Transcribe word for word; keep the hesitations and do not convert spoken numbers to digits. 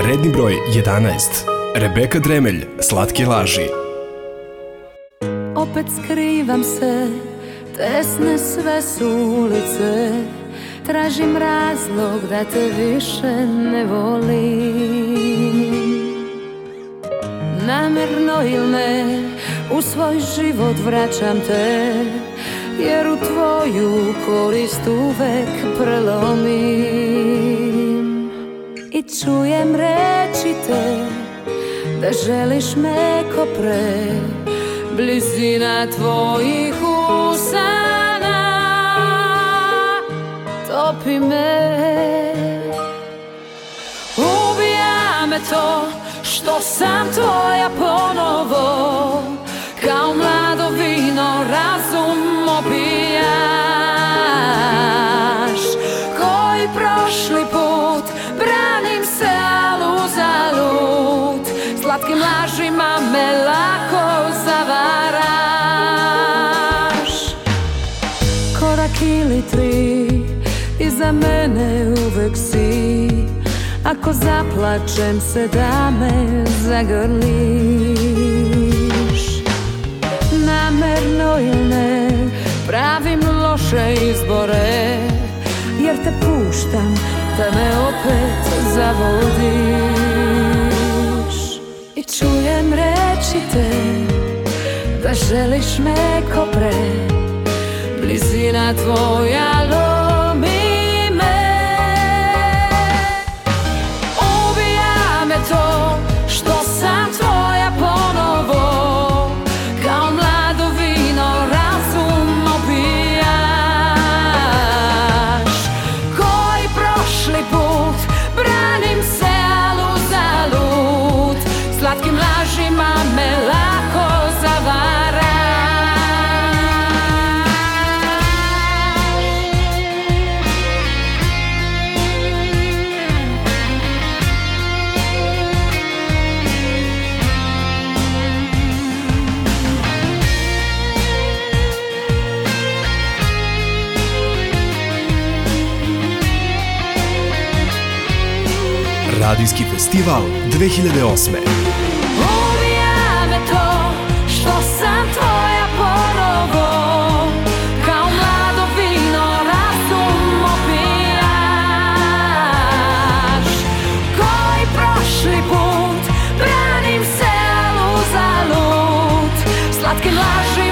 Redni broj jedanaest. Rebeka Dremelj, Slatke laži. Opet skrivam se, tesne sve su ulice, tražim razlog da te više ne volim. Namerno ili ne, u svoj život vraćam te, jer u tvoju korist uvek prelomim. I čujem reći te da želiš me ko pre, blizina tvojih usana topi me. Ubija me to što sam tvoja ponovo, kao mlado vino razum opijaš, koji prošli put branim se al uzalud, slatkim lažima me lako zavaraš. Korak ili tri iza mene uvek si, ako zaplačem se da me zagrliš. Namerno ili ne, pravim loše izbore, jer te puštam da me opet zavodiš. I čujem reći te da želiš me ko pre, blizina tvoja lomi me. Ubija me to što sam tvoja ponovo, kao mlado vino razum opijaš, koji prošli put branim se al uzalud, slatkim lažima me lako zavaraš. Radijski festival dve hiljade osme. Ubija me to što sam tvoja ponovo, kao mlado vino razum opijaš, koji prošli put branim se al uzalud, slatkim lažima